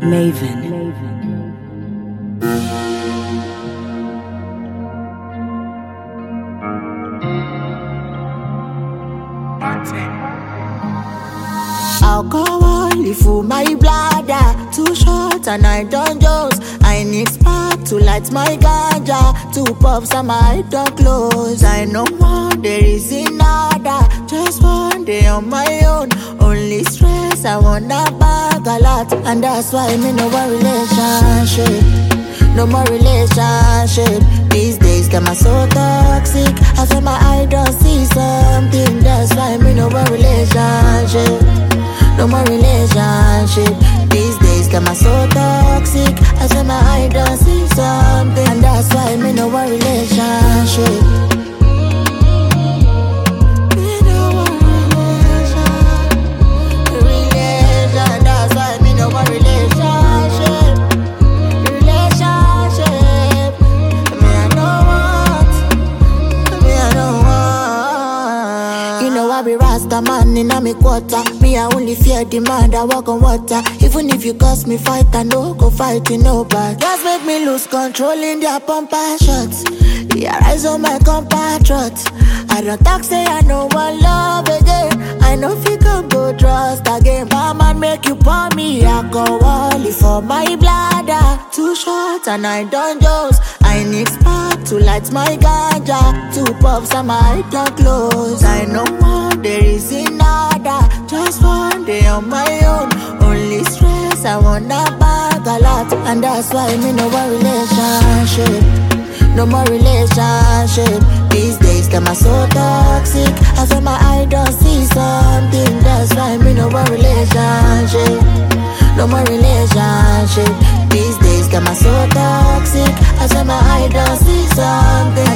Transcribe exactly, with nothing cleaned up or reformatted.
Maven. Alcohol full my bladder, too short and I don't jones. I need spark to light my ganja, two puffs and my door close. I know one there is another, just one day on my own. Only stress, I wanna bag a lot, and that's why me no more relationship. No more relationship. These days got my so toxic. I feel my eye don't see something. That's why me no more relationship. No more relationship. These days got my so toxic. I feel my eye don't see something. And that's why me no more relationship. Me no more relation. Relation. That's why me no more relationship. Relationship. Me I don't want. Me I don't want. You know I be Rasta man in a me quarter. Me I only fear the man that walk on water. Even if you cause me fight, I no go fight you no back. Just make me lose control in their pumper shots. Yeah, rise on my compatriots. I don't talk say I no want love again. I know if you can go trust again. My man make you pour me alcohol for my bladder. Too short and I don't jones. I need spark to light my ganja. Two puffs and my door close. I know one there is another, just one day on my own. Only stress, I wanna bag a lot, and that's why me no more relationship. No more relationship. These days got my so toxic. I feel my eye don't see something. That's why me no more relationship. No more relationship. These days got my so toxic. I feel my eye don't see something.